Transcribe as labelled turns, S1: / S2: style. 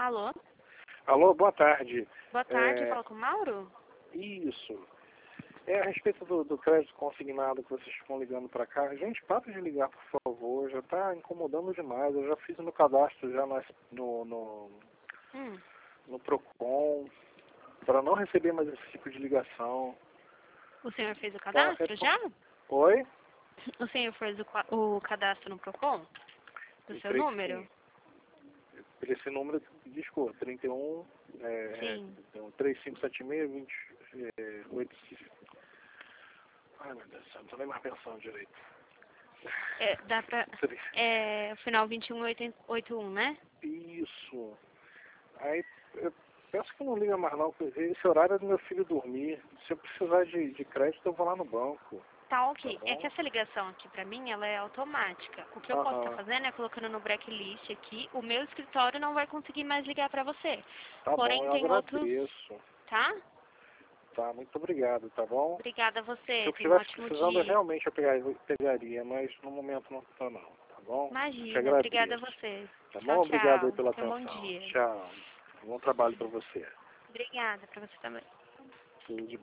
S1: Alô?
S2: Alô, boa tarde.
S1: Boa tarde, fala com o Mauro?
S2: Isso. É a respeito do crédito consignado que vocês estão ligando para cá. Gente, para de ligar, por favor. Já está incomodando demais. Eu já fiz o meu cadastro já no Procon para não receber mais esse tipo de ligação.
S1: O senhor fez o cadastro já?
S2: Oi?
S1: O senhor fez o cadastro no Procon? Do seu número?
S2: Esse número, desculpa, 31
S1: Sim.
S2: 3576 28. Ai, meu Deus do céu, não tô nem mais pensando direito.
S1: Dá pra... o final 2181, né?
S2: Isso. Aí, eu peço que não liga mais não, porque esse horário é do meu filho dormir. Se eu precisar de crédito, eu vou lá no banco.
S1: Tá ok.
S2: Tá
S1: É
S2: bom?
S1: que essa ligação aqui pra mim, ela é automática. O que eu posso estar fazendo é colocando no blacklist aqui. O meu escritório não vai conseguir mais ligar pra você.
S2: Tá
S1: Porém,
S2: bom, eu
S1: tem outros...
S2: agradeço.
S1: Tá?
S2: Tá, muito obrigado, tá bom?
S1: Obrigada a
S2: Se
S1: você.
S2: eu
S1: Tenha um
S2: estivesse
S1: ótimo
S2: precisando, eu
S1: dia.
S2: realmente pegaria, mas no momento não tô não, tá bom? Te
S1: Imagina.
S2: agradeço.
S1: Obrigada a você.
S2: Tá
S1: Tchau,
S2: bom? Obrigado aí
S1: tchau.
S2: pela
S1: Tenha um bom
S2: atenção.
S1: dia.
S2: Tchau. Bom trabalho pra você.
S1: Obrigada pra você também.
S2: Tudo de